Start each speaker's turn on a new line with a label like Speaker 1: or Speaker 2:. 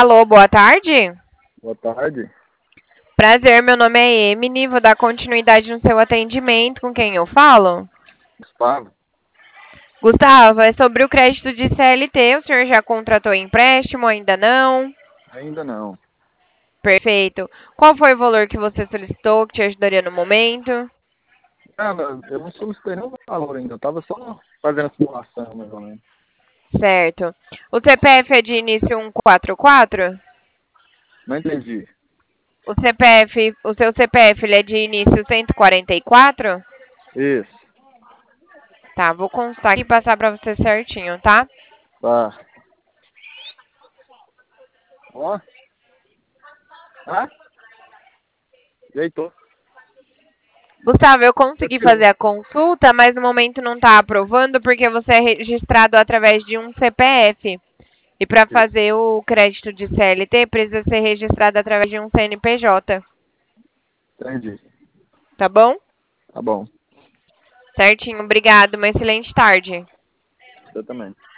Speaker 1: Alô, boa tarde.
Speaker 2: Boa tarde.
Speaker 1: Prazer, meu nome é Emily, vou dar continuidade no seu atendimento. Com quem eu falo?
Speaker 2: Gustavo?
Speaker 1: Gustavo, é sobre o crédito de CLT. O senhor já contratou empréstimo? Ainda não?
Speaker 2: Ainda não.
Speaker 1: Perfeito. Qual foi o valor que você solicitou que te ajudaria no momento?
Speaker 2: Eu não solicitei nenhum valor ainda. Eu tava só fazendo a simulação, mais ou menos.
Speaker 1: Certo. O CPF é de início 144?
Speaker 2: Não entendi.
Speaker 1: O seu CPF ele é de início 144?
Speaker 2: Isso.
Speaker 1: Tá, vou constar aqui e passar pra você certinho, tá?
Speaker 2: Tá. Ó. Tá? Ajeitou.
Speaker 1: Gustavo, eu consegui
Speaker 2: Tirou.
Speaker 1: fazer a consulta, mas no momento não está aprovando porque você é registrado através de um CPF. E para
Speaker 2: Isso.
Speaker 1: fazer o crédito de CLT, precisa ser registrado através de um CNPJ.
Speaker 2: Entendi.
Speaker 1: Tá bom?
Speaker 2: Tá bom.
Speaker 1: Certinho, obrigado. Uma excelente tarde.
Speaker 2: Você também.